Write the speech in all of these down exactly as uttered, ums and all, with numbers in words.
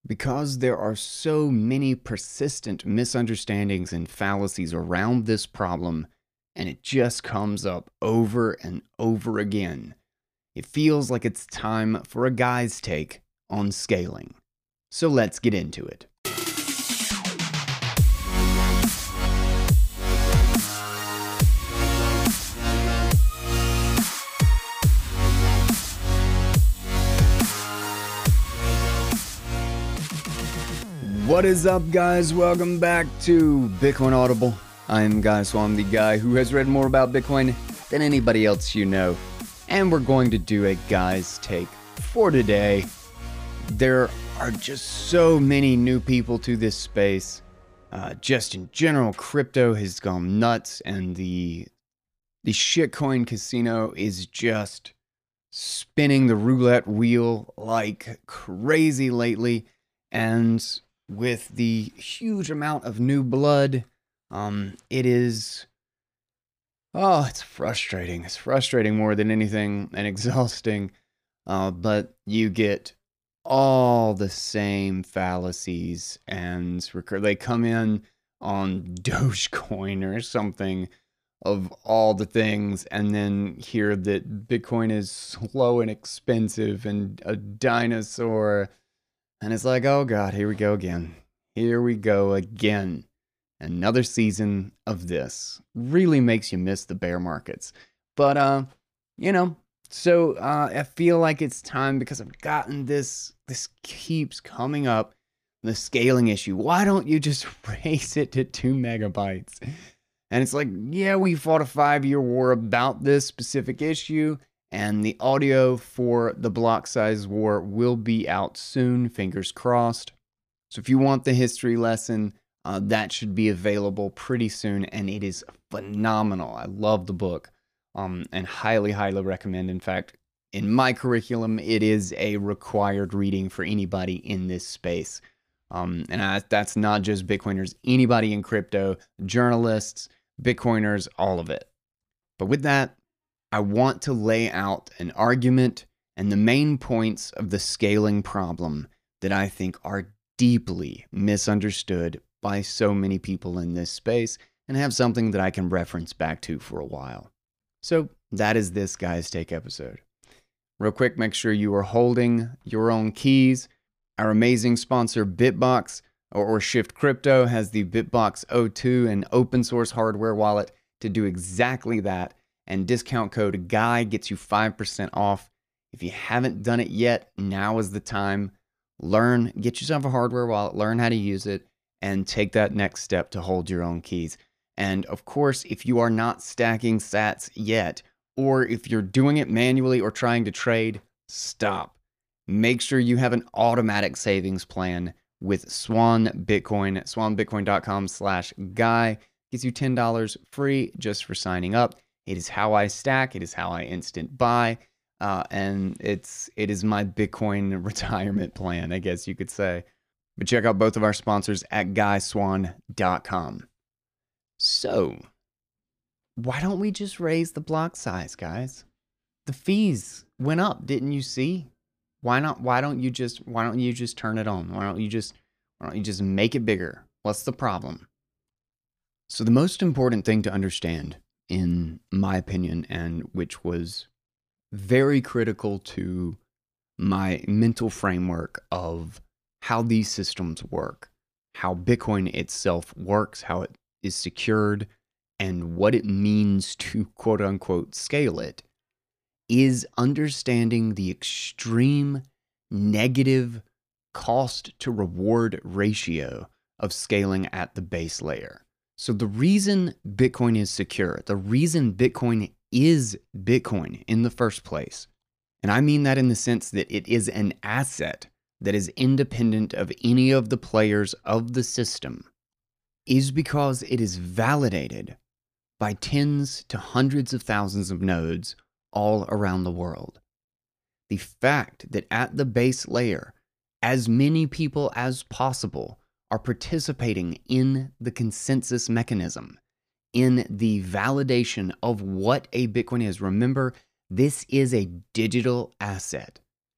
Because there are so many persistent misunderstandings and fallacies around this problem, and it just comes up over and over again, it feels like it's time for a guy's take on scaling. So let's get into it. What is up, guys? Welcome back to Bitcoin Audible. I'm Guy Swan, the guy who has read more about Bitcoin than anybody else you know. And we're going to do a guy's take for today. There are just so many new people to this space. Uh, just in general, crypto has gone nuts, and the the shitcoin casino is just spinning the roulette wheel like crazy lately. And with the huge amount of new blood, um, it is, oh, it's frustrating. It's frustrating more than anything and exhausting. Uh, but you get all the same fallacies, and recur- they come in on Dogecoin or something of all the things, and then hear that Bitcoin is slow and expensive and a dinosaur. And it's like, oh God, here we go again. Here we go again. Another season of this. Really makes you miss the bear markets. But, uh, you know, so uh, I feel like it's time, because I've gotten this, this keeps coming up, the scaling issue. Why don't you just raise it to two megabytes? And it's like, yeah, we fought a five-year war about this specific issue. And the audio for the block size war will be out soon, fingers crossed. So if you want the history lesson, uh, that should be available pretty soon. And it is phenomenal. I love the book, um, and highly, highly recommend. In fact, in my curriculum, it is a required reading for anybody in this space. Um, and I, that's not just Bitcoiners, anybody in crypto, journalists, Bitcoiners, all of it. But with that, I want to lay out an argument and the main points of the scaling problem that I think are deeply misunderstood by so many people in this space, and have something that I can reference back to for a while. So that is this Guy's Take episode. Real quick, make sure you are holding your own keys. Our amazing sponsor Bitbox, or, or Shift Crypto, has the Bitbox O two, an open source hardware wallet to do exactly that. And discount code GUY gets you five percent off. If you haven't done it yet, now is the time. Learn, get yourself a hardware wallet, learn how to use it, and take that next step to hold your own keys. And of course, if you are not stacking sats yet, or if you're doing it manually or trying to trade, stop. Make sure you have an automatic savings plan with Swan Bitcoin. swan bitcoin dot com slash guy gets you ten dollars free just for signing up. It is how I stack. It is how I instant buy. Uh, and it's, it is my Bitcoin retirement plan, I guess you could say. But check out both of our sponsors at guy swan dot com. So, why don't we just raise the block size, guys? The fees went up, didn't you see? Why not? Why don't you just, why don't you just turn it on? Why don't you just, why don't you just make it bigger? What's the problem? So the most important thing to understand, in my opinion, and which was very critical to my mental framework of how these systems work, how Bitcoin itself works, how it is secured, and what it means to quote unquote scale it, is understanding the extreme negative cost to reward ratio of scaling at the base layer. So the reason Bitcoin is secure, the reason Bitcoin is Bitcoin in the first place, and I mean that in the sense that it is an asset that is independent of any of the players of the system, is because it is validated by tens to hundreds of thousands of nodes all around the world. The fact that at the base layer, as many people as possible are participating in the consensus mechanism, in the validation of what a Bitcoin is. Remember, this is a digital asset.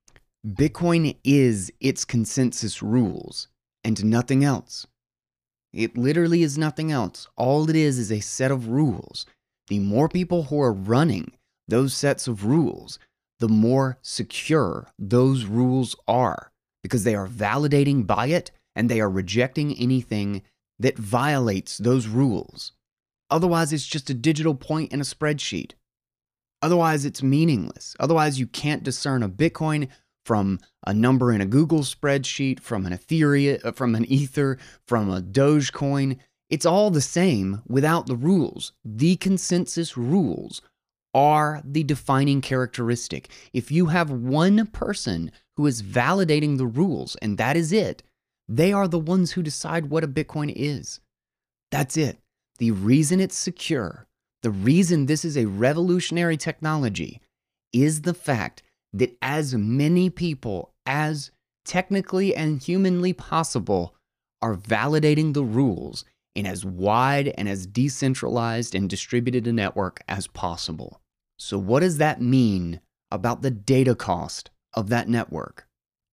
Bitcoin is its consensus rules and nothing else. It literally is nothing else. All it is is a set of rules. The more people who are running those sets of rules, the more secure those rules are, because they are validating by it and they are rejecting anything that violates those rules. Otherwise, it's just a digital point in a spreadsheet. Otherwise, it's meaningless. Otherwise, you can't discern a Bitcoin from a number in a Google spreadsheet, from an Ethereum, from an Ether, from a Dogecoin. It's all the same without the rules. The consensus rules are the defining characteristic. If you have one person who is validating the rules, and that is it, they are the ones who decide what a Bitcoin is. That's it. The reason it's secure, the reason this is a revolutionary technology, is the fact that as many people as technically and humanly possible are validating the rules in as wide and as decentralized and distributed a network as possible. So what does that mean about the data cost of that network?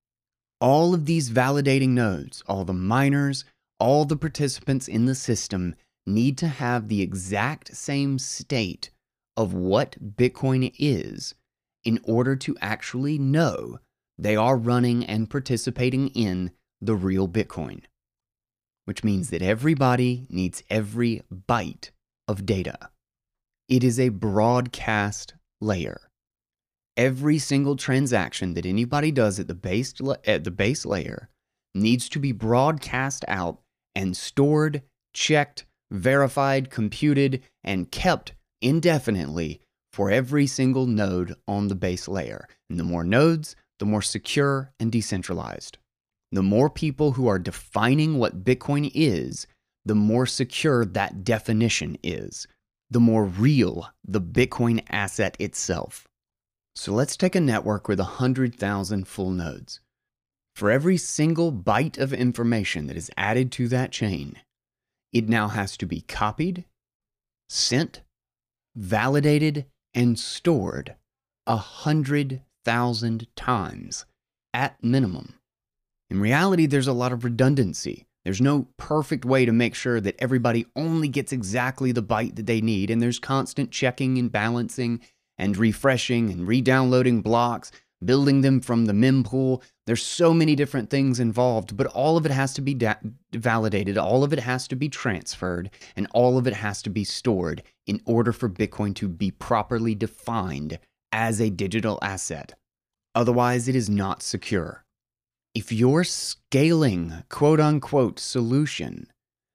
All of these validating nodes, all the miners, all the participants in the system need to have the exact same state of what Bitcoin is in order to actually know they are running and participating in the real Bitcoin. Which means that everybody needs every byte of data. It is a broadcast layer. Every single transaction that anybody does at the base, at the base layer needs to be broadcast out and stored, checked, verified, computed, and kept indefinitely for every single node on the base layer. And the more nodes, the more secure and decentralized. The more people who are defining what Bitcoin is, the more secure that definition is. The more real the Bitcoin asset itself. So let's take a network with one hundred thousand full nodes. For every single byte of information that is added to that chain, it now has to be copied, sent, validated, and stored one hundred thousand times at minimum. In reality, there's a lot of redundancy. There's no perfect way to make sure that everybody only gets exactly the byte that they need, and there's constant checking and balancing and refreshing and re-downloading blocks, building them from the mempool. There's so many different things involved, but all of it has to be validated, all of it has to be transferred, and all of it has to be stored in order for Bitcoin to be properly defined as a digital asset. Otherwise, it is not secure. If your scaling, quote-unquote, solution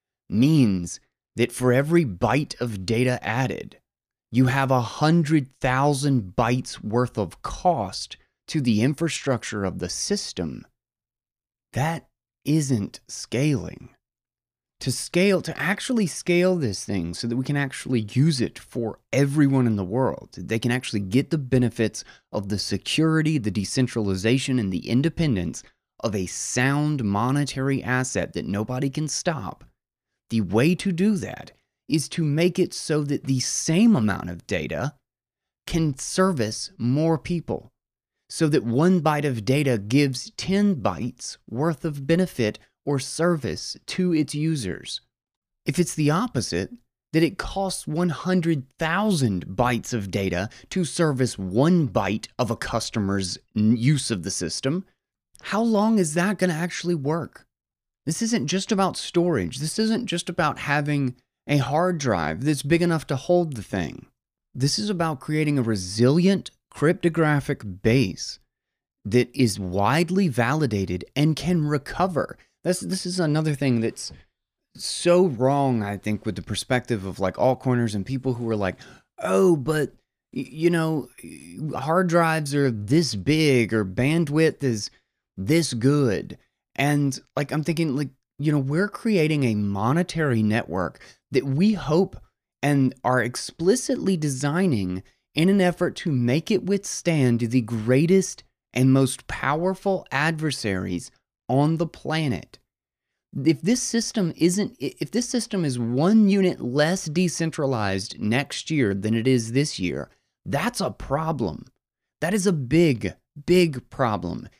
means that for every byte of data added, you have one hundred thousand bytes worth of cost to the infrastructure of the system, that isn't scaling. To scale, to actually scale this thing so that we can actually use it for everyone in the world, they can actually get the benefits of the security, the decentralization, and the independence of a sound monetary asset that nobody can stop. The way to do that is to make it so that the same amount of data can service more people, so that one byte of data gives ten bytes worth of benefit or service to its users. If it's the opposite, that it costs one hundred thousand bytes of data to service one byte of a customer's use of the system, how long is that going to actually work? This isn't just about storage. This isn't just about having a hard drive that's big enough to hold the thing. This is about creating a resilient cryptographic base that is widely validated and can recover. This, this is another thing that's so wrong, I think, with the perspective of like altcoiners and people who are like, oh, but you know, hard drives are this big or bandwidth is this good. And like, I'm thinking like, you know, we're creating a monetary network that we hope and are explicitly designing in an effort to make it withstand the greatest and most powerful adversaries on the planet. If this system isn't, if this system is one unit less decentralized next year than it is this year, that's a problem. That is a big, big problem.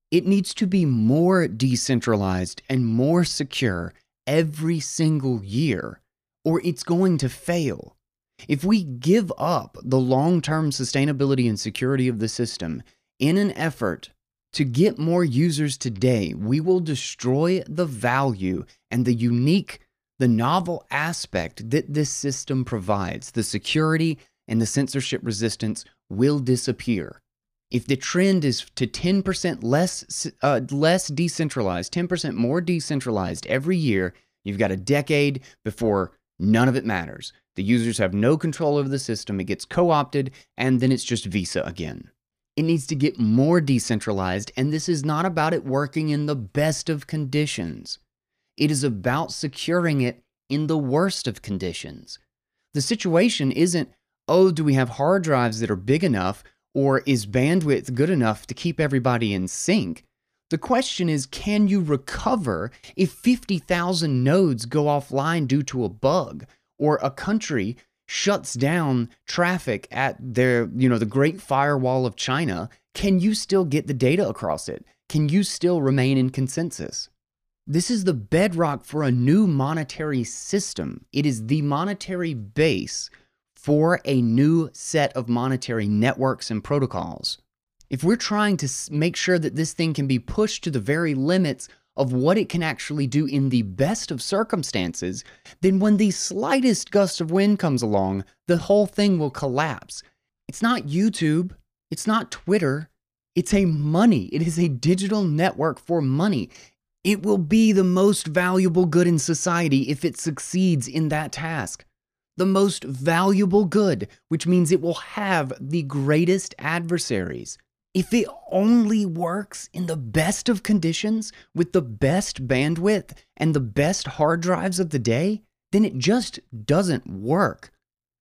It needs to be more decentralized and more secure every single year, or it's going to fail. If we give up the long-term sustainability and security of the system in an effort to get more users today, we will destroy the value and the unique, the novel aspect that this system provides. The security and the censorship resistance will disappear. If the trend is to ten percent less, uh, less decentralized, ten percent more decentralized every year, you've got a decade before none of it matters. The users have no control over the system, it gets co-opted, and then it's just Visa again. It needs to get more decentralized, and this is not about it working in the best of conditions. It is about securing it in the worst of conditions. The situation isn't, oh, do we have hard drives that are big enough, or is bandwidth good enough to keep everybody in sync? The question is, can you recover if fifty thousand nodes go offline due to a bug, or a country shuts down traffic at their, you know, the Great Firewall of China? Can you still get the data across it? Can you still remain in consensus? This is the bedrock for a new monetary system. It is the monetary base for a new set of monetary networks and protocols. If we're trying to make sure that this thing can be pushed to the very limits of what it can actually do in the best of circumstances, then when the slightest gust of wind comes along, the whole thing will collapse. It's not YouTube, it's not Twitter, it's a money. It is a digital network for money. It will be the most valuable good in society if it succeeds in that task. The most valuable good, which means it will have the greatest adversaries. If it only works in the best of conditions with the best bandwidth and the best hard drives of the day, then it just doesn't work.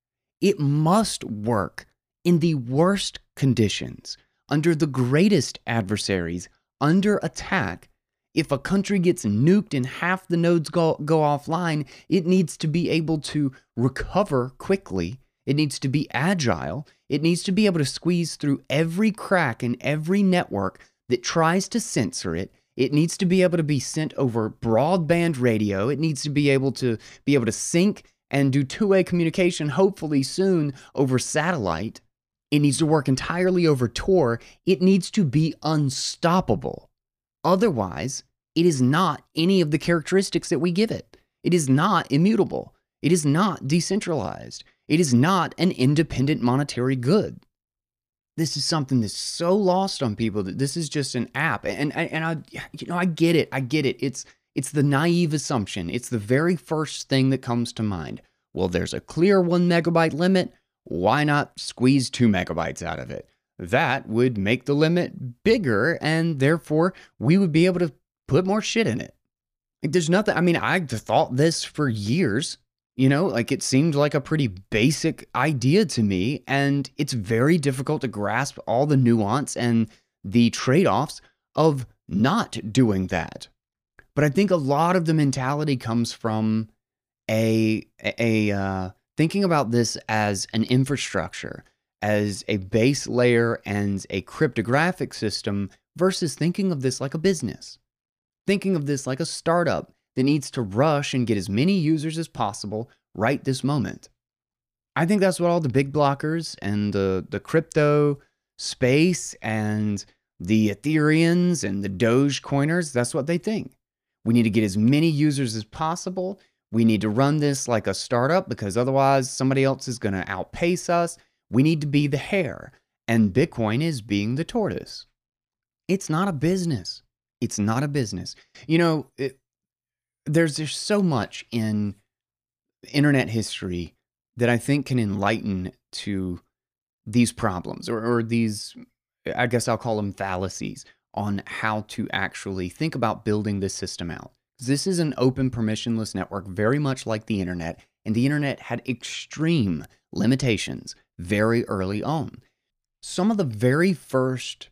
It must work in the worst conditions, under the greatest adversaries, under attack. If a country gets nuked and half the nodes go, go offline, it needs to be able to recover quickly. It needs to be agile. It needs to be able to squeeze through every crack in every network that tries to censor it. It needs to be able to be sent over broadband radio. It needs to be able to be able to sync and do two-way communication, hopefully soon, over satellite. It needs to work entirely over Tor. It needs to be unstoppable. Otherwise, it is not any of the characteristics that we give it. It is not immutable. It is not decentralized. It is not an independent monetary good. This is something that's so lost on people that this is just an app. And, and, and I, you know, I get it. I get it. It's, it's the naive assumption. It's the very first thing that comes to mind. Well, there's a clear one megabyte limit. Why not squeeze two megabytes out of it? That would make the limit bigger, and therefore we would be able to put more shit in it. Like, there's nothing, I mean, I've thought this for years, you know, like it seemed like a pretty basic idea to me, and it's very difficult to grasp all the nuance and the trade-offs of not doing that. But I think a lot of the mentality comes from a, a, uh, thinking about this as an infrastructure, as a base layer and a cryptographic system, versus thinking of this like a business. Thinking of this like a startup that needs to rush and get as many users as possible right this moment. I think that's what all the big blockers and the, the crypto space and the Ethereans and the Dogecoiners, that's what they think. We need to get as many users as possible. We need to run this like a startup because otherwise somebody else is going to outpace us. We need to be the hare, and Bitcoin is being the tortoise. It's not a business. It's not a business. You know, it, there's, there's so much in internet history that I think can enlighten to these problems or, or these, I guess I'll call them fallacies on how to actually think about building this system out. This is an open permissionless network, very much like the internet, and the internet had extreme limitations very early on. Some of the very first,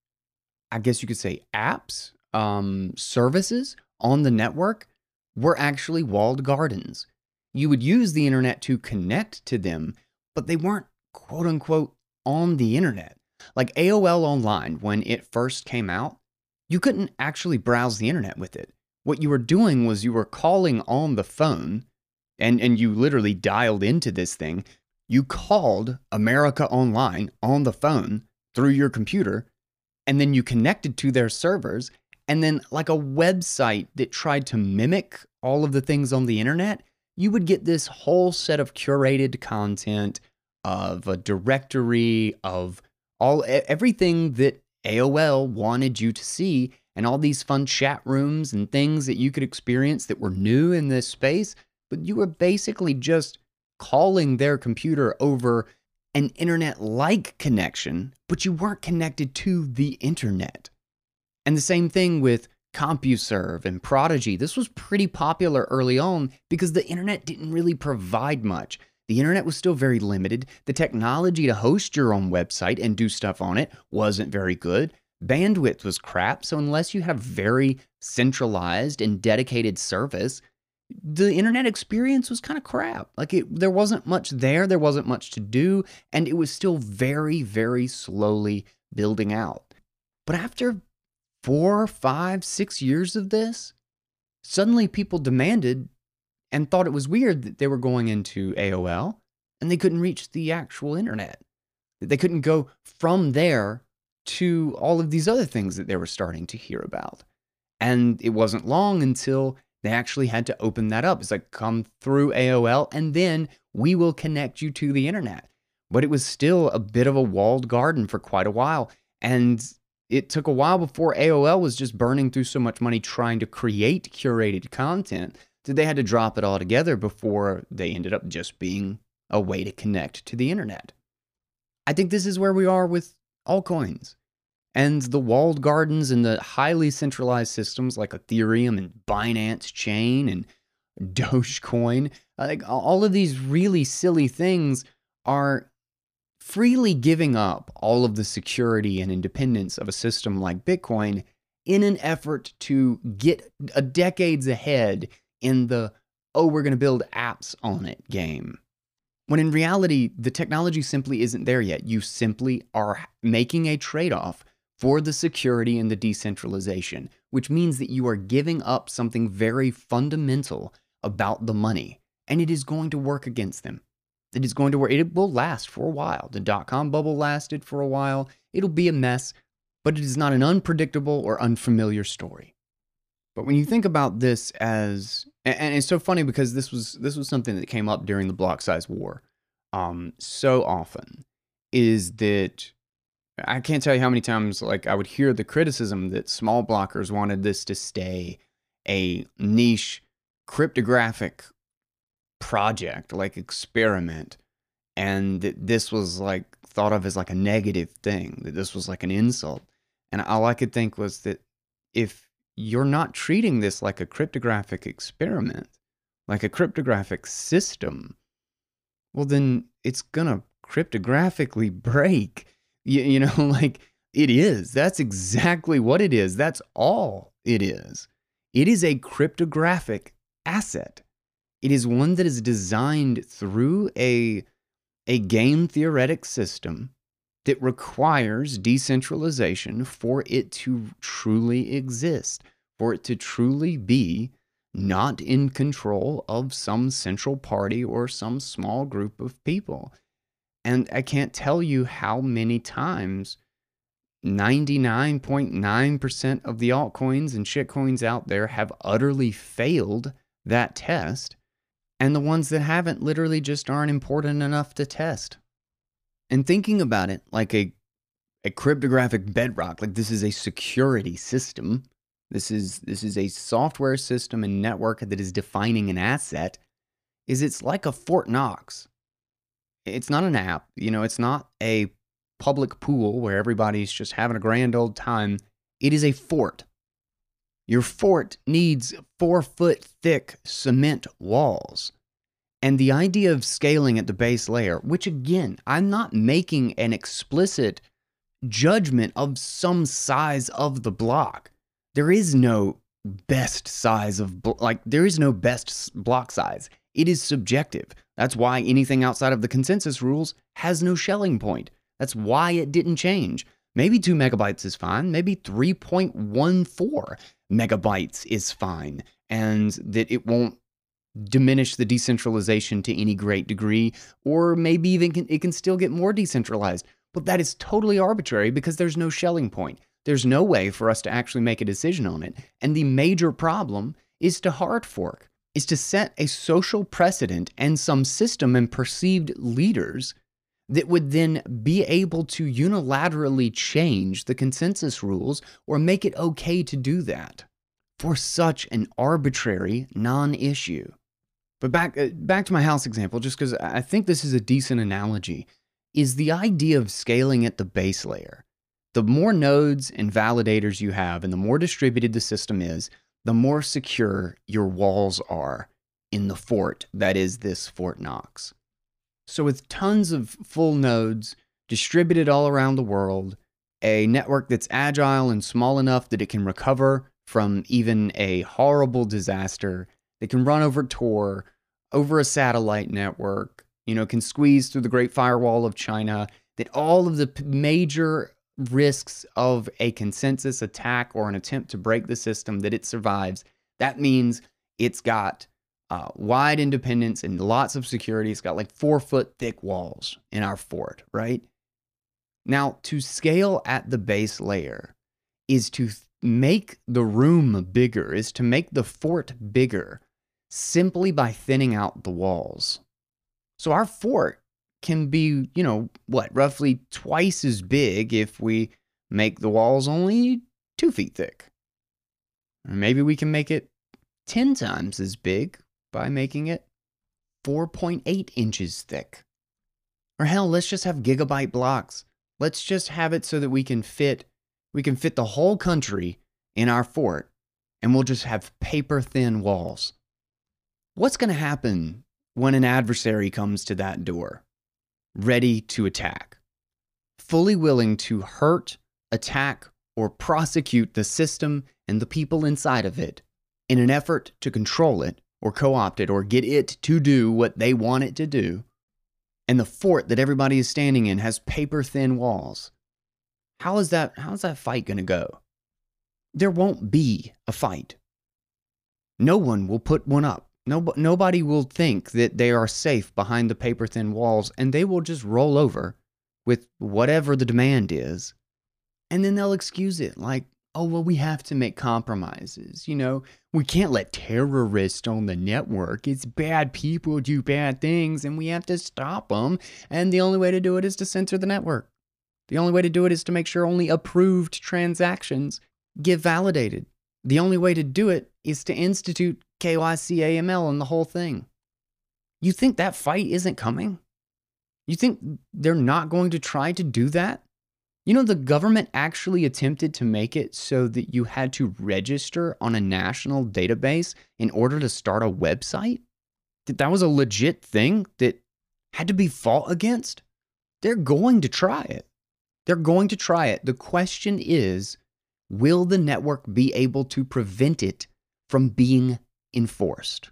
I guess you could say, apps, um, services on the network were actually walled gardens. You would use the internet to connect to them, but they weren't quote unquote on the internet. Like A O L Online, when it first came out, you couldn't actually browse the internet with it. What you were doing was you were calling on the phone, and, and you literally dialed into this thing. You called America Online on the phone through your computer, and then you connected to their servers, and then like a website that tried to mimic all of the things on the internet, you would get this whole set of curated content of a directory of all everything that A O L wanted you to see, and all these fun chat rooms and things that you could experience that were new in this space, but you were basically just calling their computer over an internet-like connection, but you weren't connected to the internet. And the same thing with CompuServe and Prodigy. This was pretty popular early on because the internet didn't really provide much. The internet was still very limited. The technology to host your own website and do stuff on it wasn't very good. Bandwidth was crap, so unless you have very centralized and dedicated service, the internet experience was kind of crap. Like it, there wasn't much there, there wasn't much to do, and it was still very, very slowly building out. But after four, five, six years of this, suddenly people demanded and thought it was weird that they were going into A O L and they couldn't reach the actual internet. That they couldn't go from there to all of these other things that they were starting to hear about. And it wasn't long until they actually had to open that up. It's like, come through A O L and then we will connect you to the internet. But it was still a bit of a walled garden for quite a while. And it took a while before A O L was just burning through so much money trying to create curated content that they had to drop it all together before they ended up just being a way to connect to the internet. I think this is where we are with altcoins. And the walled gardens and the highly centralized systems like Ethereum and Binance Chain and Dogecoin, like all of these really silly things are freely giving up all of the security and independence of a system like Bitcoin in an effort to get a decades ahead in the, oh, we're going to build apps on it game. When in reality, the technology simply isn't there yet. You simply are making a trade-off for the security and the decentralization, which means that you are giving up something very fundamental about the money, and it is going to work against them. It is going to work. It will last for a while. The dot-com bubble lasted for a while. It'll be a mess, but it is not an unpredictable or unfamiliar story. But when you think about this as, and it's so funny because this was this was something that came up during the block size war um, so often, is that I can't tell you how many times like I would hear the criticism that small blockers wanted this to stay a niche cryptographic project, like experiment, and that this was like thought of as like a negative thing, that this was like an insult. And all I could think was that if you're not treating this like a cryptographic experiment, like a cryptographic system, well then it's gonna cryptographically break. You, you know, like it is. That's exactly what it is. That's all it is. It is a cryptographic asset. It is one that is designed through a, a game theoretic system that requires decentralization for it to truly exist, for it to truly be not in control of some central party or some small group of people. And I can't tell you how many times ninety-nine point nine percent of the altcoins and shitcoins out there have utterly failed that test. And the ones that haven't literally just aren't important enough to test. And thinking about it like a, a cryptographic bedrock, like this is a security system. This is, this is a software system and network that is defining an asset, is it's like a Fort Knox. It's not an app, you know, it's not a public pool where everybody's just having a grand old time. It is a fort. Your fort needs four foot thick cement walls. And the idea of scaling at the base layer, which again, I'm not making an explicit judgment of some size of the block. There is no best size of, like, there is no best block size. It is subjective. That's why anything outside of the consensus rules has no Schelling point. That's why it didn't change. Maybe two megabytes is fine. Maybe three point one four megabytes is fine, and that it won't diminish the decentralization to any great degree, or maybe even can, it can still get more decentralized. But that is totally arbitrary because there's no Schelling point. There's no way for us to actually make a decision on it. And the major problem is to hard fork, is to set a social precedent and some system and perceived leaders that would then be able to unilaterally change the consensus rules or make it okay to do that for such an arbitrary non-issue. But back, uh, back to my house example, just because I think this is a decent analogy, is the idea of scaling at the base layer. The more nodes and validators you have and the more distributed the system is, the more secure your walls are in the fort that is this Fort Knox. So with tons of full nodes distributed all around the world, a network that's agile and small enough that it can recover from even a horrible disaster, that can run over Tor, over a satellite network, you know, can squeeze through the Great Firewall of China, that all of the major risks of a consensus attack or an attempt to break the system, that it survives. That means it's got uh, wide independence and lots of security. It's got like four foot thick walls in our fort, right? Now, to scale at the base layer is to make the room bigger, is to make the fort bigger simply by thinning out the walls. So our fort can be, you know, what, roughly twice as big if we make the walls only two feet thick. Or maybe we can make it ten times as big by making it four point eight inches thick. Or hell, let's just have gigabyte blocks. Let's just have it so that we can fit, we can fit the whole country in our fort, and we'll just have paper thin walls. What's going to happen when an adversary comes to that door, ready to attack, fully willing to hurt, attack, or prosecute the system and the people inside of it in an effort to control it or co-opt it or get it to do what they want it to do, and the fort that everybody is standing in has paper-thin walls? How is that, how's that fight going to go? There won't be a fight. No one will put one up. No, nobody will think that they are safe behind the paper-thin walls, and they will just roll over with whatever the demand is, and then they'll excuse it like, oh, well, we have to make compromises. You know, we can't let terrorists on the network. It's bad people do bad things, and we have to stop them, and the only way to do it is to censor the network. The only way to do it is to make sure only approved transactions get validated. The only way to do it is to institute K Y C A M L and the whole thing. You think that fight isn't coming? You think they're not going to try to do that? You know, the government actually attempted to make it so that you had to register on a national database in order to start a website? That that was a legit thing that had to be fought against? They're going to try it. They're going to try it. The question is, will the network be able to prevent it from being enforced?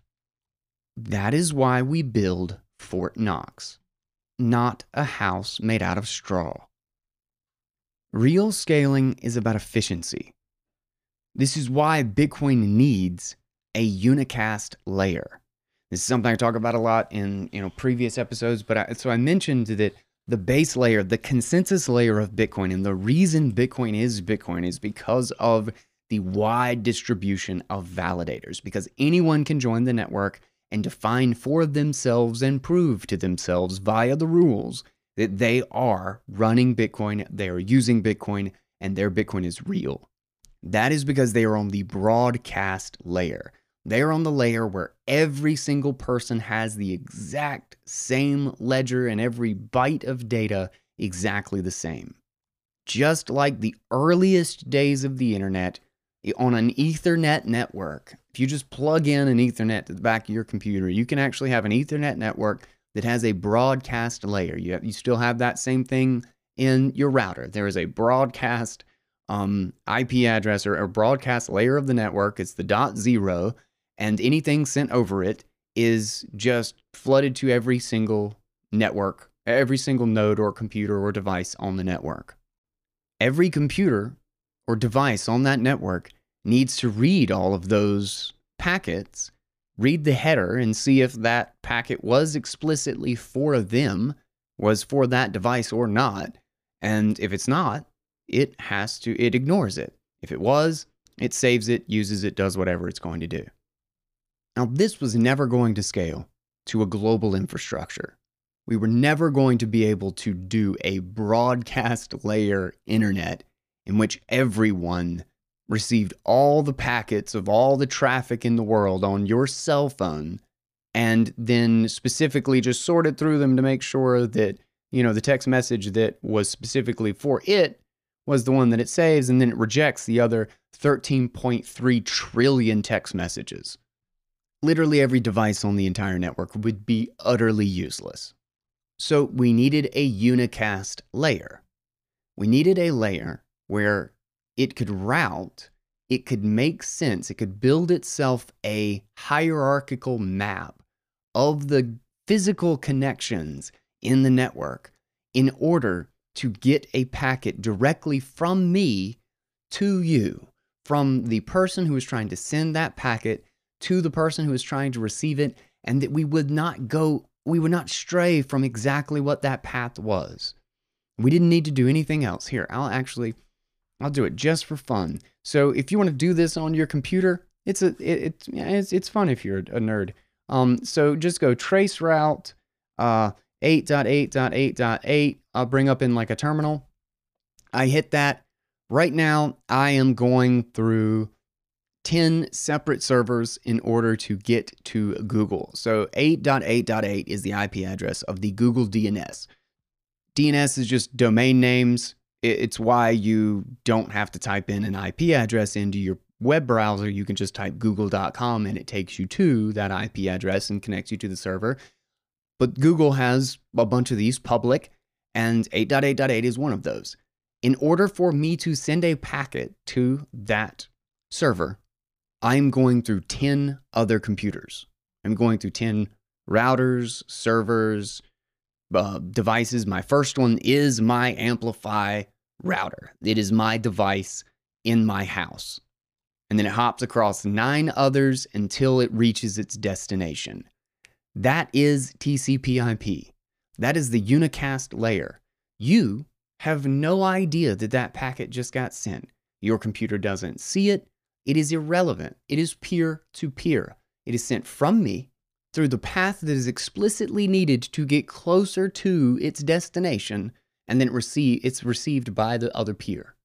That is why we build Fort Knox, not a house made out of straw. Real scaling is about efficiency. This is why Bitcoin needs a unicast layer. This is something I talk about a lot in, you know, previous episodes, but I, so I mentioned that the base layer, the consensus layer of Bitcoin, and the reason Bitcoin is Bitcoin is because of the wide distribution of validators, because anyone can join the network and define for themselves and prove to themselves via the rules that they are running Bitcoin, they are using Bitcoin, and their Bitcoin is real. That is because they are on the broadcast layer. They are on the layer where every single person has the exact same ledger and every byte of data exactly the same. Just like the earliest days of the internet, on an Ethernet network, if you just plug in an Ethernet to the back of your computer, you can actually have an Ethernet network that has a broadcast layer. You, have, you still have that same thing in your router. There is a broadcast um, I P address or a broadcast layer of the network. It's the dot zero, and anything sent over it is just flooded to every single network, every single node or computer or device on the network. Every computer or device on that network needs to read all of those packets, read the header, and see if that packet was explicitly for them, was for that device or not. And if it's not, it has to, it ignores it. If it was, it saves it, uses it, does whatever it's going to do. Now, this was never going to scale to a global infrastructure. We were never going to be able to do a broadcast layer internet in which everyone received all the packets of all the traffic in the world on your cell phone and then specifically just sorted through them to make sure that, you know, the text message that was specifically for it was the one that it saves, and then it rejects the other thirteen point three trillion text messages. Literally every device on the entire network would be utterly useless. So we needed a unicast layer. We needed a layer where it could route, it could make sense, it could build itself a hierarchical map of the physical connections in the network in order to get a packet directly from me to you, from the person who is trying to send that packet to the person who is trying to receive it, and that we would not go, we would not stray from exactly what that path was. We didn't need to do anything else. Here, I'll actually, I'll do it just for fun. So if you want to do this on your computer, it's a, it, it it's it's fun if you're a nerd. Um, so just go trace route, uh, eight dot eight dot eight dot eight. I'll bring up in like a terminal. I hit that. Right now, I am going through ten separate servers in order to get to Google. So eight dot eight dot eight is the I P address of the Google D N S. D N S is just domain names. It's why you don't have to type in an I P address into your web browser. You can just type google dot com and it takes you to that I P address and connects you to the server. But Google has a bunch of these public, and eight dot eight dot eight is one of those. In order for me to send a packet to that server, I'm going through ten other computers. I'm going through ten routers, servers, uh, devices. My first one is my Amplify router. It is my device in my house. And then it hops across nine others until it reaches its destination. That is T C P I P. That is the unicast layer. You have no idea that that packet just got sent. Your computer doesn't see it. It is irrelevant. It is peer-to-peer. It is sent from me through the path that is explicitly needed to get closer to its destination, and then receive, it's received by the other peer.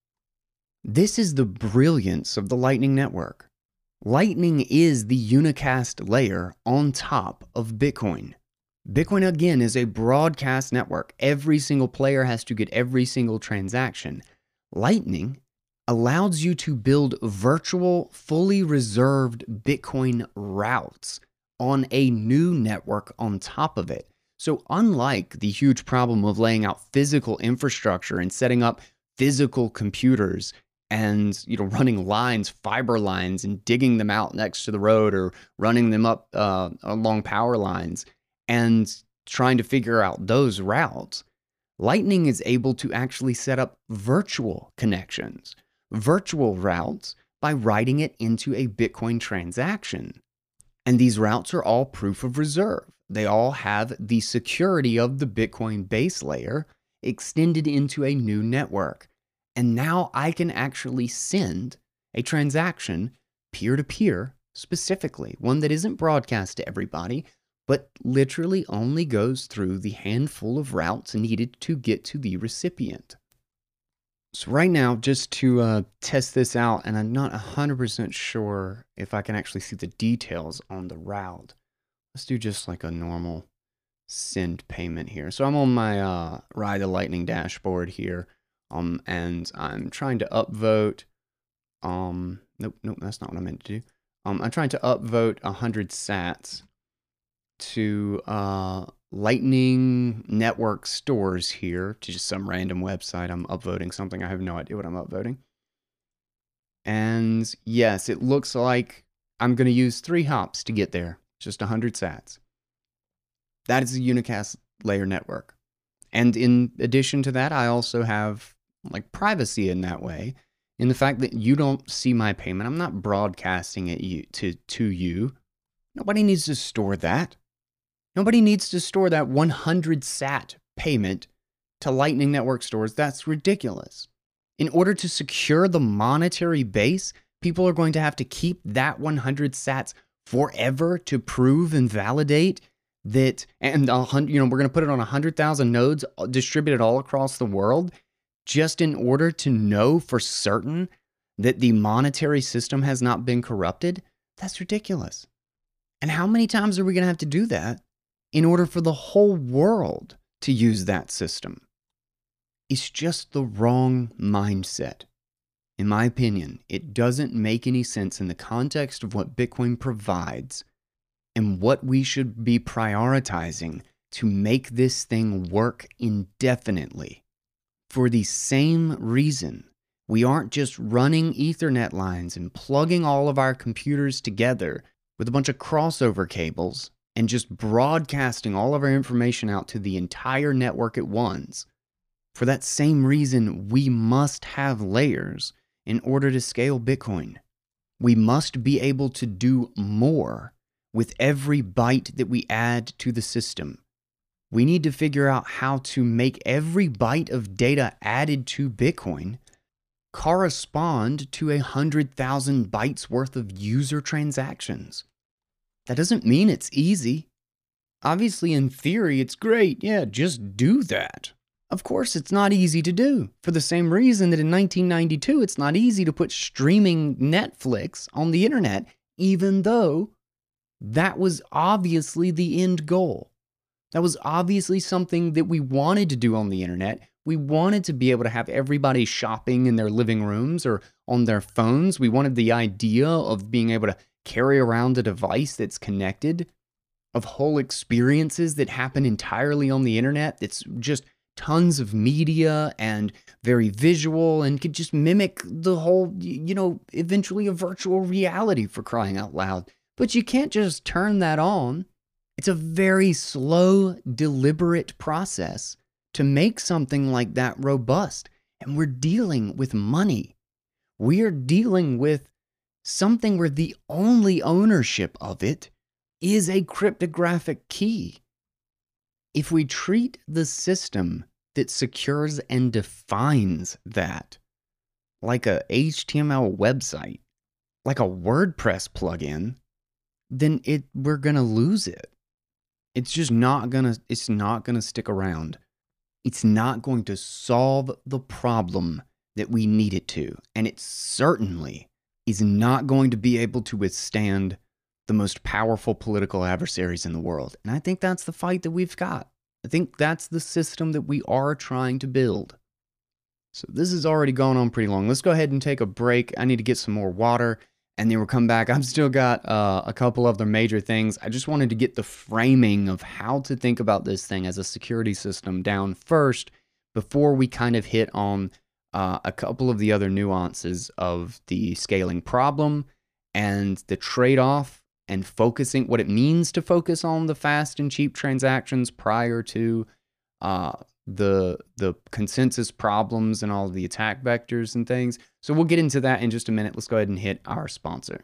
This is the brilliance of the Lightning Network. Lightning is the unicast layer on top of Bitcoin. Bitcoin, again, is a broadcast network. Every single player has to get every single transaction. Lightning allows you to build virtual, fully reserved Bitcoin routes on a new network on top of it. So unlike the huge problem of laying out physical infrastructure and setting up physical computers and, you know, running lines, fiber lines, and digging them out next to the road or running them up uh, along power lines and trying to figure out those routes, Lightning is able to actually set up virtual connections, virtual routes, by writing it into a Bitcoin transaction. And these routes are all proof of reserve. They all have the security of the Bitcoin base layer extended into a new network. And now I can actually send a transaction peer-to-peer specifically, one that isn't broadcast to everybody, but literally only goes through the handful of routes needed to get to the recipient. So right now, just to uh, test this out, and I'm not one hundred percent sure if I can actually see the details on the route. Let's do just like a normal send payment here. So I'm on my uh, Ride the Lightning dashboard here, um, and I'm trying to upvote. Um, nope, nope, that's not what I meant to do. Um, I'm trying to upvote one hundred sats to uh, Lightning Network stores here, to just some random website. I'm upvoting something. I have no idea what I'm upvoting. And yes, it looks like I'm going to use three hops to get there. Just one hundred sats. That is a unicast layer network. And in addition to that, I also have like privacy in that way, in the fact that you don't see my payment. I'm not broadcasting it you, to, to you. Nobody needs to store that. Nobody needs to store that one hundred sat payment to Lightning Network stores. That's ridiculous. In order to secure the monetary base, people are going to have to keep that one hundred sats forever to prove and validate that, and a hundred, you know, we're going to put it on one hundred thousand nodes distributed all across the world, just in order to know for certain that the monetary system has not been corrupted. That's ridiculous. And how many times are we going to have to do that in order for the whole world to use that system? It's just the wrong mindset. In my opinion, it doesn't make any sense in the context of what Bitcoin provides and what we should be prioritizing to make this thing work indefinitely. For the same reason, we aren't just running Ethernet lines and plugging all of our computers together with a bunch of crossover cables and just broadcasting all of our information out to the entire network at once. For that same reason, we must have layers in order to scale Bitcoin. We must be able to do more with every byte that we add to the system. We need to figure out how to make every byte of data added to Bitcoin correspond to a hundred thousand bytes worth of user transactions. That doesn't mean it's easy. Obviously, in theory, it's great. Yeah, just do that. Of course, it's not easy to do, for the same reason that in nineteen ninety-two, it's not easy to put streaming Netflix on the internet, even though that was obviously the end goal. That was obviously something that we wanted to do on the internet. We wanted to be able to have everybody shopping in their living rooms or on their phones. We wanted the idea of being able to carry around a device that's connected, of whole experiences that happen entirely on the internet, that's just tons of media and very visual and could just mimic the whole, you know, eventually a virtual reality, for crying out loud. But you can't just turn that on. It's a very slow, deliberate process to make something like that robust. And we're dealing with money. We are dealing with something where the only ownership of it is a cryptographic key. If we treat the system that secures and defines that like a H T M L website, like a WordPress plugin, then it we're gonna lose it. It's just not gonna, it's not gonna stick around. It's not going to solve the problem that we need it to. And it certainly is not going to be able to withstand the most powerful political adversaries in the world. And I think that's the fight that we've got. I think that's the system that we are trying to build. So this has already gone on pretty long. Let's go ahead and take a break. I need to get some more water, and then we'll come back. I've still got uh, a couple other major things. I just wanted to get the framing of how to think about this thing as a security system down first before we kind of hit on uh, a couple of the other nuances of the scaling problem and the trade-off and focusing, what it means to focus on the fast and cheap transactions prior to uh, the the consensus problems and all of the attack vectors and things. So we'll get into that in just a minute. Let's go ahead and hit our sponsor.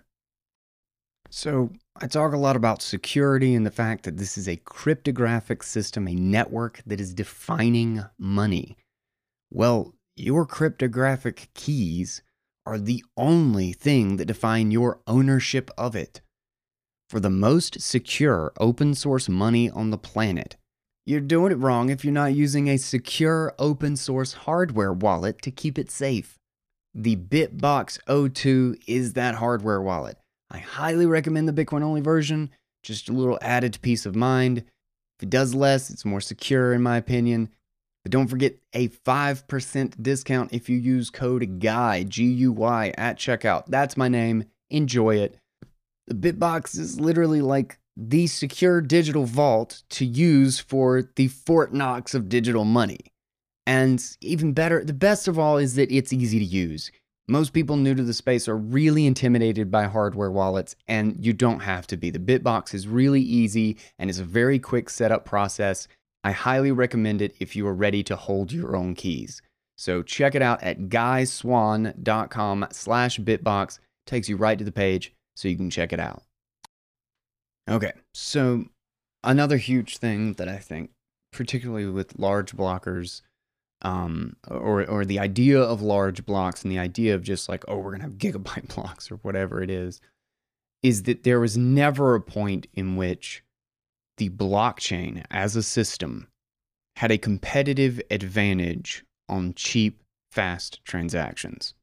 So I talk a lot about security and the fact that this is a cryptographic system, a network that is defining money. Well, your cryptographic keys are the only thing that define your ownership of it. For the most secure open source money on the planet, you're doing it wrong if you're not using a secure open source hardware wallet to keep it safe. The BitBox O two is that hardware wallet. I highly recommend the Bitcoin only version, just a little added peace of mind. If it does less, it's more secure in my opinion. But don't forget a five percent discount if you use code GUY, G U Y, at checkout. That's my name. Enjoy it. The BitBox is literally like the secure digital vault to use for the Fort Knox of digital money. And even better, the best of all is that it's easy to use. Most people new to the space are really intimidated by hardware wallets, and you don't have to be. The BitBox is really easy and it's a very quick setup process. I highly recommend it if you are ready to hold your own keys. So check it out at guyswan.com slash bitbox. Takes you right to the page so you can check it out. Okay, so another huge thing that I think, particularly with large blockers, um, or, or the idea of large blocks and the idea of just like, oh, we're going to have gigabyte blocks or whatever it is, is that there was never a point in which the blockchain as a system had a competitive advantage on cheap, fast transactions.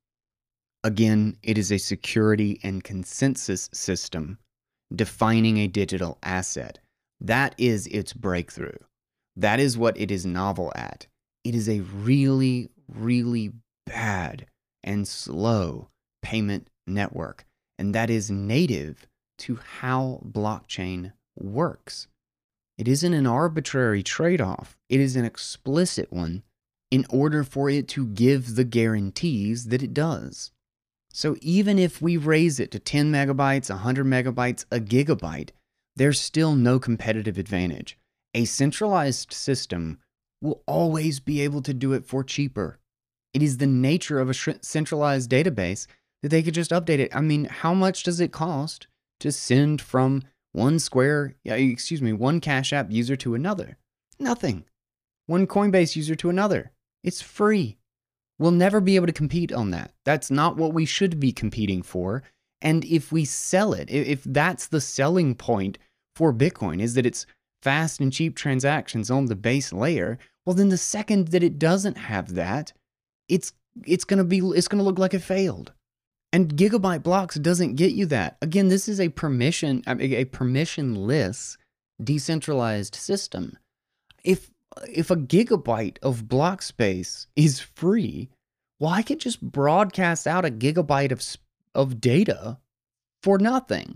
Again, it is a security and consensus system defining a digital asset. That is its breakthrough. That is what it is novel at. It is a really, really bad and slow payment network, and that is native to how blockchain works. It isn't an arbitrary trade-off. It is an explicit one in order for it to give the guarantees that it does. So even if we raise it to ten megabytes, one hundred megabytes, a gigabyte, there's still no competitive advantage. A centralized system will always be able to do it for cheaper. It is the nature of a centralized database that they could just update it. I mean, how much does it cost to send from one Square, excuse me, one Cash App user to another? Nothing. One Coinbase user to another. It's free. We'll never be able to compete on that. That's not what we should be competing for. And if we sell it, if that's the selling point for Bitcoin, is that it's fast and cheap transactions on the base layer, well, then the second that it doesn't have that, it's it's gonna be it's gonna look like it failed. And gigabyte blocks doesn't get you that. Again, this is a permission a permissionless decentralized system. If if a gigabyte of block space is free, well, I could just broadcast out a gigabyte of of data for nothing.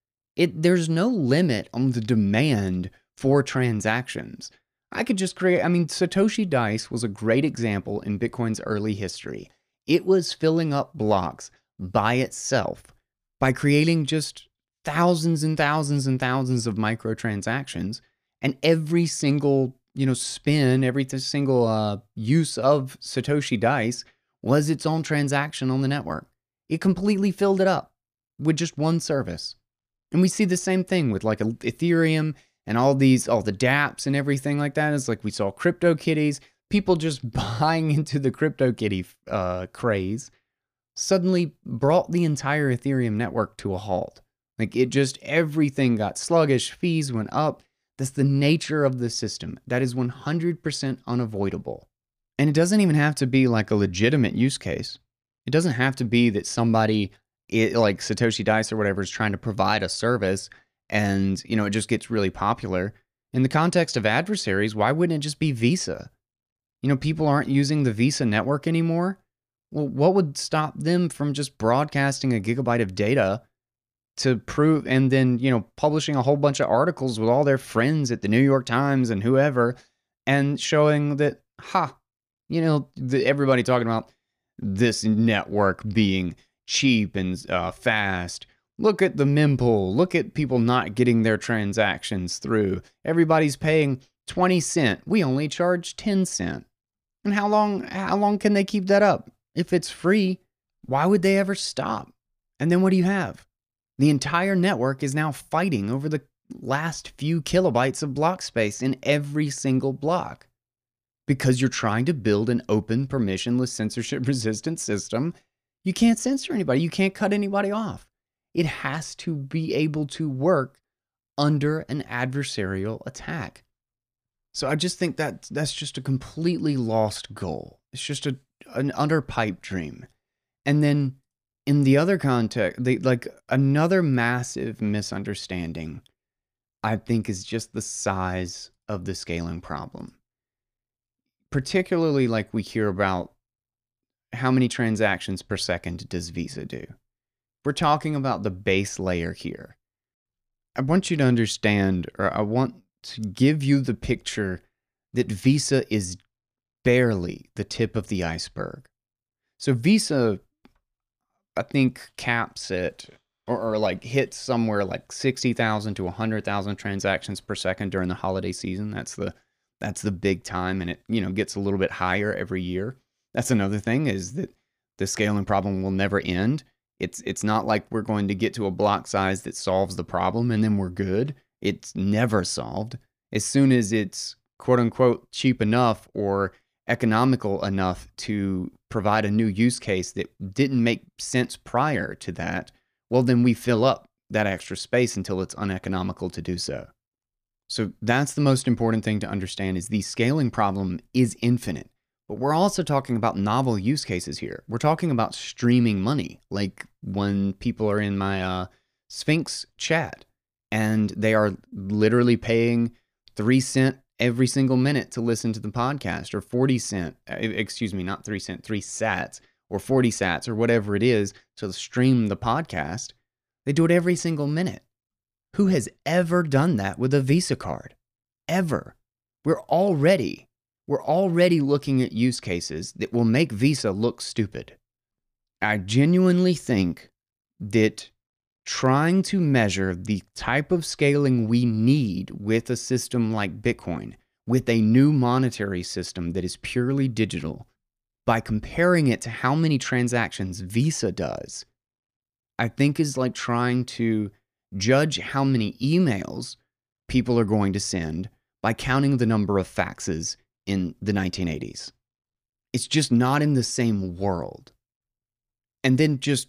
It there's no limit on the demand for transactions. I could just create, I mean, Satoshi Dice was a great example in Bitcoin's early history. It was filling up blocks by itself by creating just thousands and thousands and thousands of microtransactions, and every single, you know, spin, every single uh, use of Satoshi Dice was its own transaction on the network. It completely filled it up with just one service. And we see the same thing with like Ethereum and all these, all the dApps and everything like that. It's like we saw CryptoKitties, people just buying into the CryptoKitty uh, craze, suddenly brought the entire Ethereum network to a halt. Like it just, everything got sluggish, fees went up. That's the nature of the system. That is one hundred percent unavoidable. And it doesn't even have to be like a legitimate use case. It doesn't have to be that somebody, it, like Satoshi Dice or whatever, is trying to provide a service and, you know, it just gets really popular. In the context of adversaries, why wouldn't it just be Visa? You know, people aren't using the Visa network anymore. Well, what would stop them from just broadcasting a gigabyte of data to prove, and then, you know, publishing a whole bunch of articles with all their friends at the New York Times and whoever, and showing that, ha, you know, the, everybody talking about this network being cheap and uh, fast. Look at the mempool. Look at people not getting their transactions through. Everybody's paying twenty cents. We only charge ten cents. And how long, how long can they keep that up? If it's free, why would they ever stop? And then what do you have? The entire network is now fighting over the last few kilobytes of block space in every single block. Because you're trying to build an open, permissionless, censorship-resistant system, you can't censor anybody. You can't cut anybody off. It has to be able to work under an adversarial attack. So I just think that that's just a completely lost goal. It's just a an utter pipe dream. And then in the other context, the, like another massive misunderstanding, I think, is just the size of the scaling problem. Particularly, like we hear about how many transactions per second does Visa do? We're talking about the base layer here. I want you to understand, or I want to give you the picture that Visa is barely the tip of the iceberg. So Visa, I think, caps it, or, or like hits somewhere like sixty thousand to one hundred thousand transactions per second during the holiday season. That's the That's the big time, and it, you know, gets a little bit higher every year. That's another thing, is that the scaling problem will never end. It's it's not like we're going to get to a block size that solves the problem and then we're good. It's never solved. As soon as it's quote unquote cheap enough or economical enough to provide a new use case that didn't make sense prior to that, well, then we fill up that extra space until it's uneconomical to do so. So that's the most important thing to understand, is the scaling problem is infinite. But we're also talking about novel use cases here. We're talking about streaming money, like when people are in my uh, Sphinx chat and they are literally paying three cent every single minute to listen to the podcast, or forty cent, excuse me, not three cent, three sats or forty sats or whatever it is to stream the podcast. They do it every single minute. Who has ever done that with a Visa card? Ever. We're already, we're already looking at use cases that will make Visa look stupid. I genuinely think that trying to measure the type of scaling we need with a system like Bitcoin, with a new monetary system that is purely digital, by comparing it to how many transactions Visa does, I think is like trying to judge how many emails people are going to send by counting the number of faxes in the nineteen eighties. It's just not in the same world. And then just,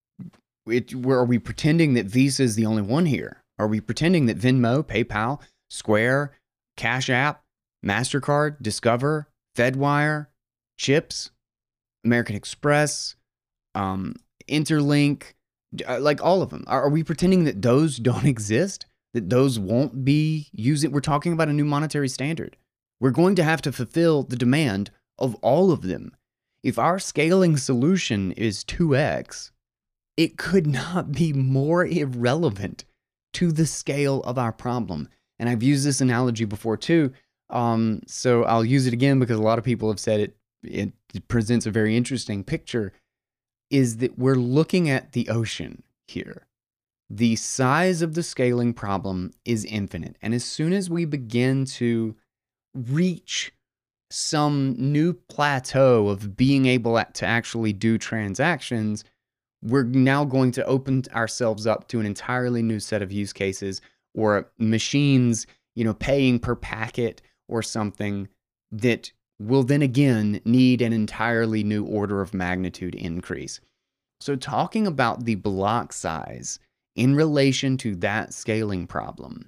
it, where are we pretending that Visa is the only one here? Are we pretending that Venmo, PayPal, Square, Cash App, MasterCard, Discover, Fedwire, Chips, American Express, um, Interlink, like all of them, are we pretending that those don't exist? That those won't be using? We're talking about a new monetary standard. We're going to have to fulfill the demand of all of them. If our scaling solution is two X, it could not be more irrelevant to the scale of our problem. And I've used this analogy before too, um, so I'll use it again because a lot of people have said it, it presents a very interesting picture, is that we're looking at the ocean here. The size of the scaling problem is infinite. And as soon as we begin to reach some new plateau of being able to actually do transactions, we're now going to open ourselves up to an entirely new set of use cases, or machines, you know, paying per packet or something that will then again need an entirely new order of magnitude increase. So talking about the block size in relation to that scaling problem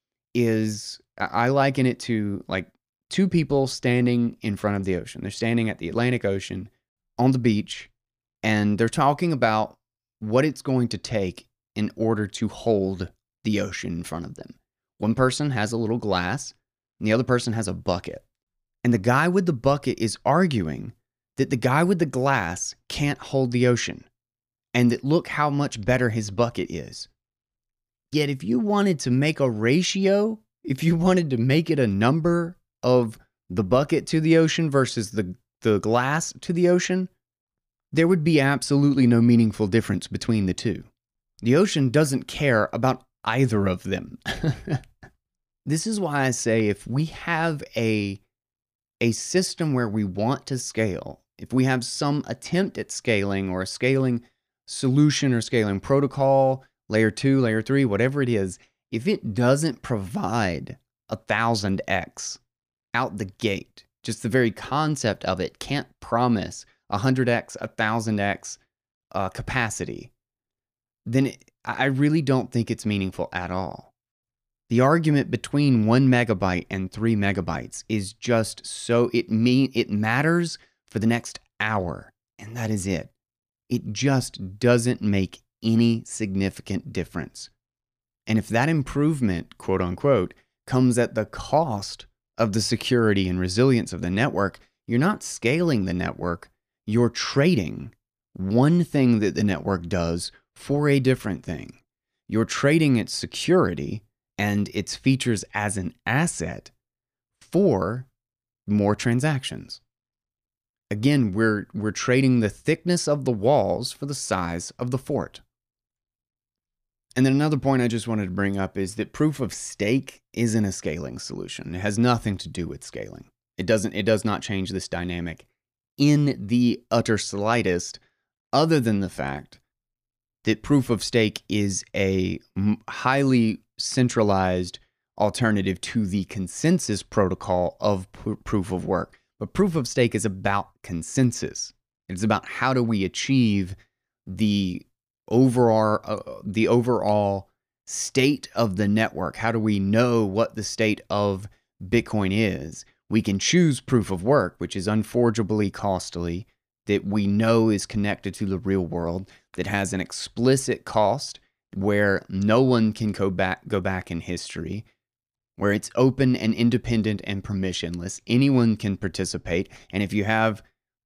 is, I liken it to like two people standing in front of the ocean. They're standing at the Atlantic Ocean on the beach, and they're talking about what it's going to take in order to hold the ocean in front of them. One person has a little glass, and the other person has a bucket. And the guy with the bucket is arguing that the guy with the glass can't hold the ocean, and that look how much better his bucket is. Yet if you wanted to make a ratio, if you wanted to make it a number of the bucket to the ocean versus the, the glass to the ocean, there would be absolutely no meaningful difference between the two. The ocean doesn't care about either of them. This is why I say, if we have a a system where we want to scale, if we have some attempt at scaling, or a scaling solution or scaling protocol, layer two, layer three, whatever it is, if it doesn't provide a thousand X out the gate, just the very concept of it can't promise a hundred X, a thousand X uh, capacity, then it, I really don't think it's meaningful at all. The argument between one megabyte and three megabytes is just so, it mean it matters for the next hour, and that is it. It just doesn't make any significant difference. And if that improvement, quote unquote, comes at the cost of the security and resilience of the network, you're not scaling the network, you're trading one thing that the network does for a different thing. You're trading its security and its features as an asset for more transactions. Again, we're, we're trading the thickness of the walls for the size of the fort. And then another point I just wanted to bring up is that proof of stake isn't a scaling solution. It has nothing to do with scaling. It doesn't, it does not change this dynamic in the utter slightest, other than the fact that proof of stake is a highly centralized alternative to the consensus protocol of pr- proof of work. But proof of stake is about consensus. It's about how do we achieve the overall uh, the overall state of the network. How do we know what the state of Bitcoin is? We can choose proof of work, which is unforgeably costly, that we know is connected to the real world, that has an explicit cost where no one can go back go back in history, where it's open and independent and permissionless. Anyone can participate. And if you have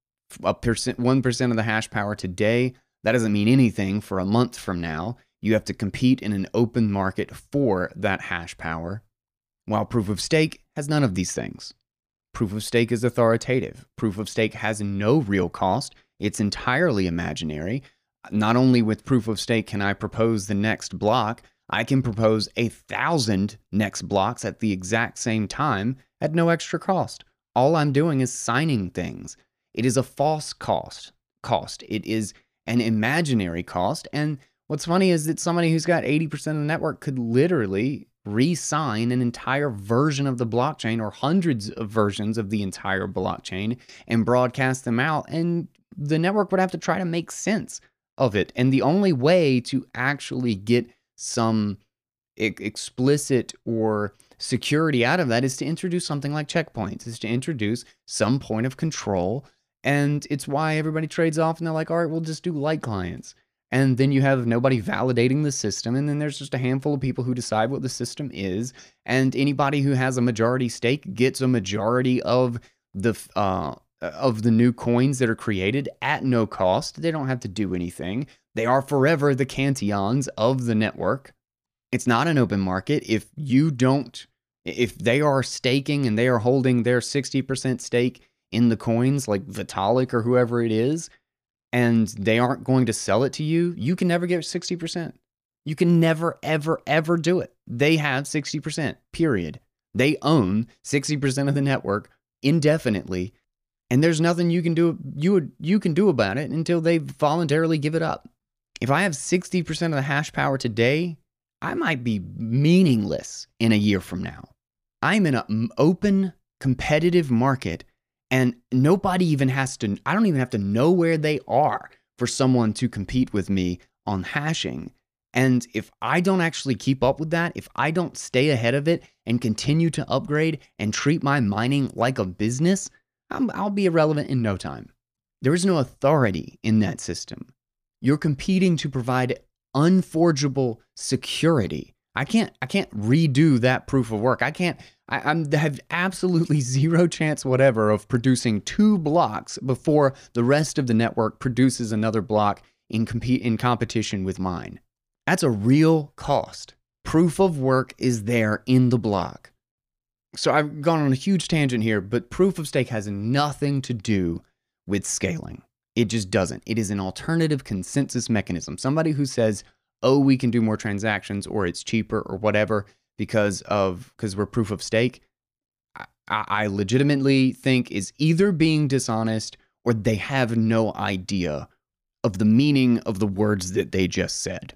a percent, one percent of the hash power today, that doesn't mean anything for a month from now. You have to compete in an open market for that hash power, while proof of stake has none of these things. Proof of stake is authoritative. Proof of stake has no real cost. It's entirely imaginary. Not only with proof of stake can I propose the next block, I can propose a thousand next blocks at the exact same time at no extra cost. All I'm doing is signing things. It is a false cost. Cost. It is an imaginary cost. And what's funny is that somebody who's got eighty percent of the network could literally re-sign an entire version of the blockchain or hundreds of versions of the entire blockchain and broadcast them out, and the network would have to try to make sense of it. And the only way to actually get some e- explicit or security out of that is to introduce something like checkpoints, is to introduce some point of control. And it's why everybody trades off and they're like, all right, we'll just do light clients. And then you have nobody validating the system. And then there's just a handful of people who decide what the system is. And anybody who has a majority stake gets a majority of the uh, of the new coins that are created at no cost. They don't have to do anything. They are forever the Cantillons of the network. It's not an open market. If you don't, if they are staking and they are holding their sixty percent stake in the coins like Vitalik or whoever it is, and they aren't going to sell it to you, you can never get sixty percent. You can never, ever, ever do it. They have sixty percent, period. They own sixty percent of the network indefinitely, and there's nothing you can do you you can do about it until they voluntarily give it up. If I have sixty percent of the hash power today, I might be meaningless in a year from now. I'm in an open, competitive market, and nobody even has to, I don't even have to know where they are for someone to compete with me on hashing. And if I don't actually keep up with that, if I don't stay ahead of it and continue to upgrade and treat my mining like a business, I'm, I'll be irrelevant in no time. There is no authority in that system. You're competing to provide unforgeable security. I can't, I can't redo that proof of work. I can't, I I'm, have absolutely zero chance whatever of producing two blocks before the rest of the network produces another block in compete in competition with mine. That's a real cost. Proof of work is there in the block. So I've gone on a huge tangent here, but proof of stake has nothing to do with scaling. It just doesn't. It is an alternative consensus mechanism. Somebody who says, oh, we can do more transactions or it's cheaper or whatever because of because we're proof of stake, I, I legitimately think is either being dishonest or they have no idea of the meaning of the words that they just said.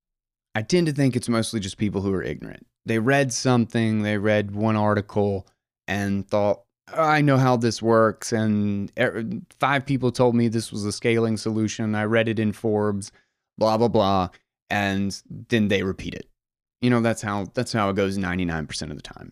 I tend to think it's mostly just people who are ignorant. They read something, they read one article and thought, oh, I know how this works. And five people told me this was a scaling solution. I read it in Forbes, blah, blah, blah. And then they repeat it. You know, that's how that's how it goes ninety-nine percent of the time.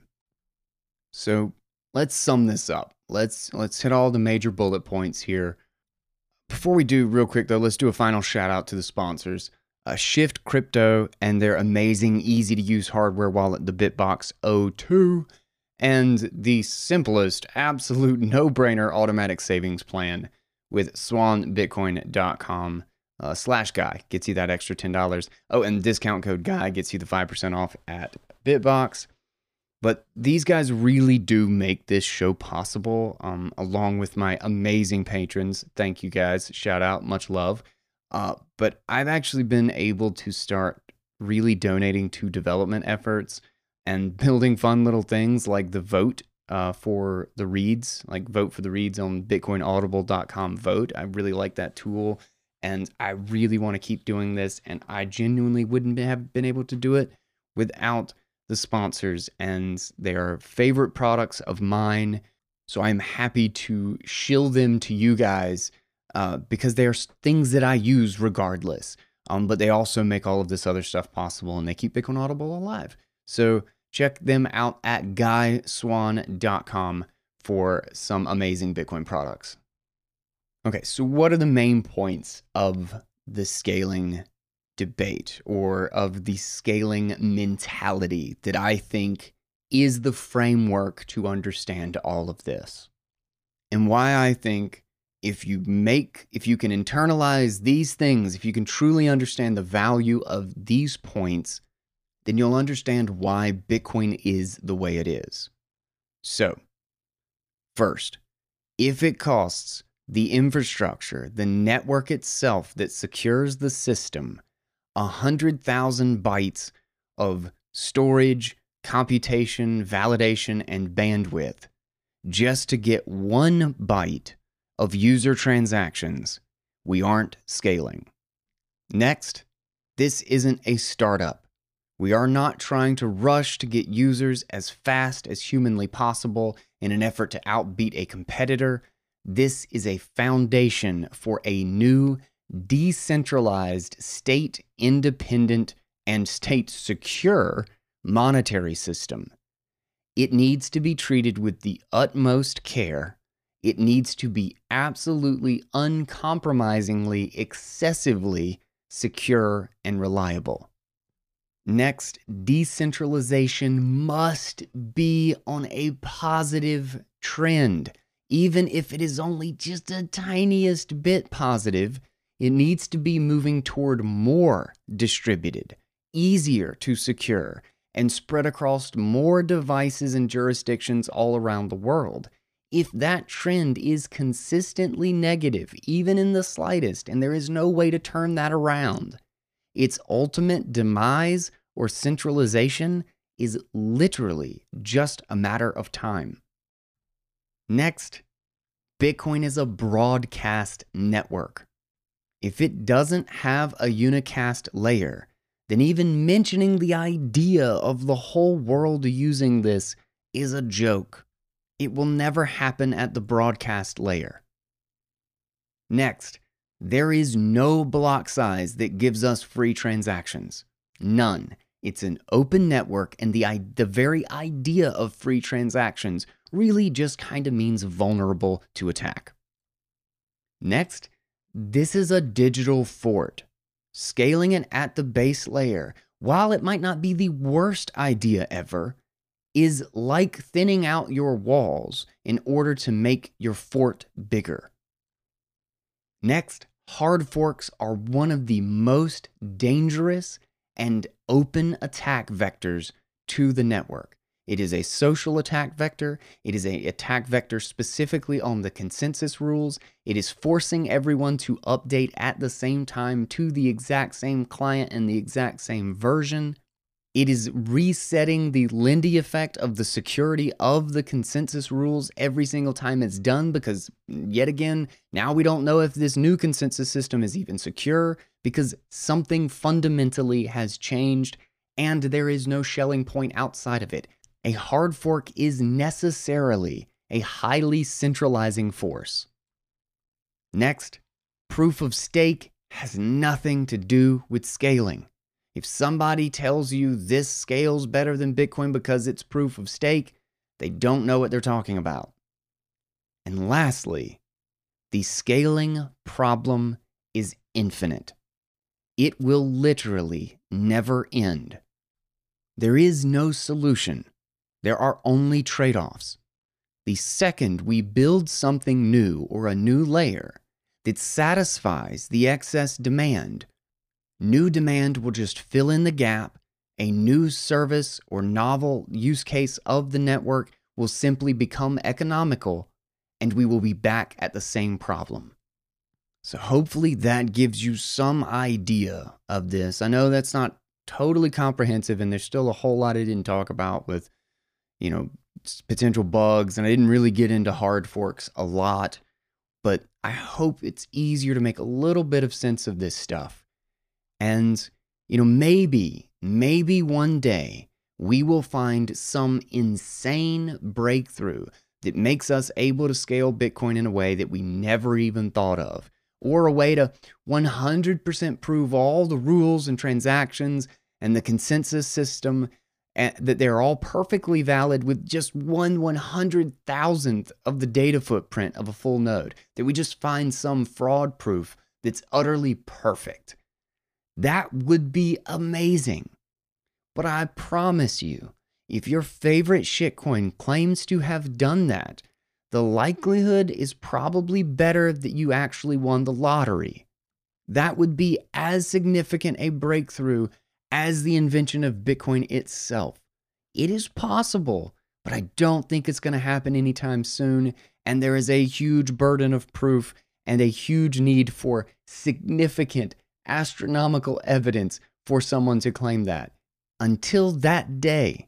So let's sum this up. Let's let's hit all the major bullet points here. Before we do, real quick though, let's do a final shout out to the sponsors. Uh, Shift Crypto and their amazing, easy to use hardware wallet, the BitBox O two, and the simplest, absolute no-brainer automatic savings plan with swan bitcoin dot com. Uh, slash guy gets you that extra ten dollars. Oh, and discount code guy gets you the five percent off at BitBox. But these guys really do make this show possible, um, along with my amazing patrons. Thank you guys. Shout out. Much love. Uh, but I've actually been able to start really donating to development efforts and building fun little things like the Vote uh, for the reads, like vote for the reads on bitcoin audible dot com vote. I really like that tool, and I really want to keep doing this, and I genuinely wouldn't have been able to do it without the sponsors and their favorite products of mine. So I'm happy to shill them to you guys uh, because they are things that I use regardless. Um, but they also make all of this other stuff possible, and they keep Bitcoin Audible alive. So check them out at guy swan dot com for some amazing Bitcoin products. Okay, so what are the main points of the scaling debate, or of the scaling mentality that I think is the framework to understand all of this? And why I think if you make, if you can internalize these things, if you can truly understand the value of these points, then you'll understand why Bitcoin is the way it is. So, first, if it costs the infrastructure, the network itself that secures the system, one hundred thousand bytes of storage, computation, validation, and bandwidth just to get one byte of user transactions, we aren't scaling. Next, this isn't a startup. We are not trying to rush to get users as fast as humanly possible in an effort to outbeat a competitor. This is a foundation for a new, decentralized, state-independent, and state-secure monetary system. It needs to be treated with the utmost care. It needs to be absolutely, uncompromisingly, excessively secure and reliable. Next, decentralization must be on a positive trend. Even if it is only just a tiniest bit positive, it needs to be moving toward more distributed, easier to secure, and spread across more devices and jurisdictions all around the world. If that trend is consistently negative, even in the slightest, and there is no way to turn that around, its ultimate demise or centralization is literally just a matter of time. Next, Bitcoin is a broadcast network. If it doesn't have a unicast layer, then even mentioning the idea of the whole world using this is a joke. It will never happen at the broadcast layer. Next, there is no block size that gives us free transactions. None. It's an open network, and the, the very idea of free transactions really just kind of means vulnerable to attack. Next, this is a digital fort. Scaling it at the base layer, while it might not be the worst idea ever, is like thinning out your walls in order to make your fort bigger. Next, hard forks are one of the most dangerous and open attack vectors to the network. It is a social attack vector. It is an attack vector specifically on the consensus rules. It is forcing everyone to update at the same time to the exact same client and the exact same version. It is resetting the Lindy effect of the security of the consensus rules every single time it's done, because yet again, now we don't know if this new consensus system is even secure because something fundamentally has changed and there is no shelling point outside of it. A hard fork is necessarily a highly centralizing force. Next, proof of stake has nothing to do with scaling. If somebody tells you this scales better than Bitcoin because it's proof of stake, they don't know what they're talking about. And lastly, the scaling problem is infinite. It will literally never end. There is no solution. There are only trade-offs. The second we build something new or a new layer that satisfies the excess demand, new demand will just fill in the gap. A new service or novel use case of the network will simply become economical, and we will be back at the same problem. So hopefully that gives you some idea of this. I know that's not totally comprehensive, and there's still a whole lot I didn't talk about with, you know, potential bugs, and I didn't really get into hard forks a lot, but I hope it's easier to make a little bit of sense of this stuff. And, you know, maybe, maybe one day we will find some insane breakthrough that makes us able to scale Bitcoin in a way that we never even thought of, or a way to one hundred percent prove all the rules and transactions and the consensus system, and that they're all perfectly valid with just one one hundred thousandth of the data footprint of a full node, that we just find some fraud proof that's utterly perfect. That would be amazing. But I promise you, if your favorite shitcoin claims to have done that, the likelihood is probably better that you actually won the lottery. That would be as significant a breakthrough as the invention of Bitcoin itself. It is possible, but I don't think it's going to happen anytime soon, and there is a huge burden of proof and a huge need for significant astronomical evidence for someone to claim that. Until that day,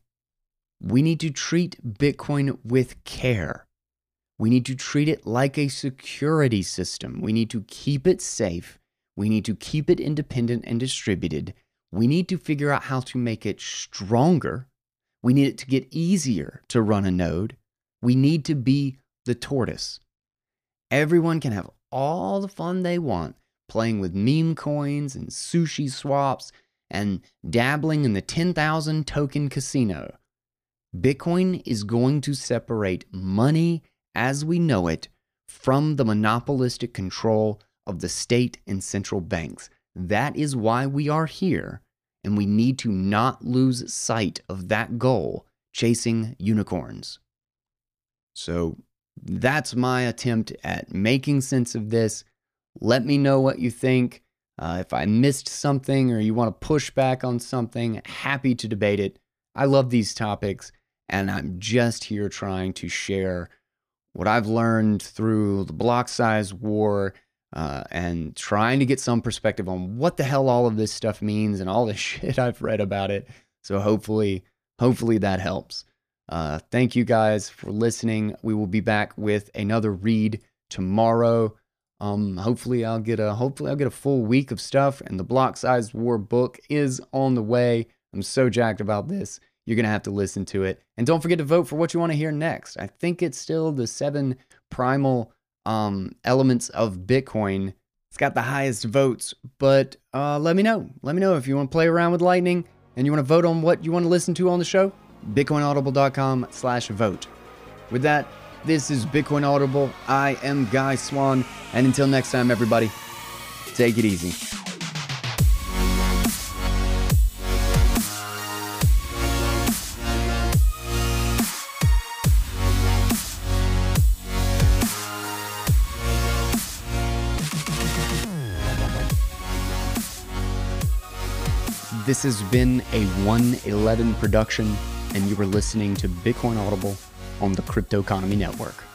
we need to treat Bitcoin with care. We need to treat it like a security system. We need to keep it safe. We need to keep it independent and distributed. We need to figure out how to make it stronger. We need it to get easier to run a node. We need to be the tortoise. Everyone can have all the fun they want playing with meme coins and sushi swaps and dabbling in the ten thousand token casino. Bitcoin is going to separate money as we know it from the monopolistic control of the state and central banks. That is why we are here, and we need to not lose sight of that goal, chasing unicorns. So that's my attempt at making sense of this. Let me know what you think. Uh, if I missed something or you want to push back on something, happy to debate it. I love these topics, and I'm just here trying to share what I've learned through the block size war, uh, and trying to get some perspective on what the hell all of this stuff means and all the shit I've read about it. So hopefully, hopefully that helps. Uh, thank you guys for listening. We will be back with another read tomorrow. Um, hopefully I'll get a, hopefully I'll get a full week of stuff, and the block size war book is on the way. I'm so jacked about this. You're going to have to listen to it. And don't forget to vote for what you want to hear next. I think it's still the seven primal um, elements of Bitcoin. It's got the highest votes, but uh, let me know. Let me know if you want to play around with Lightning and you want to vote on what you want to listen to on the show. Bitcoinaudible.com slash vote. With that, this is Bitcoin Audible. I am Guy Swan. And until next time, everybody, take it easy. This has been a one eleven production, and you were listening to Bitcoin Audible on the Crypto Economy Network.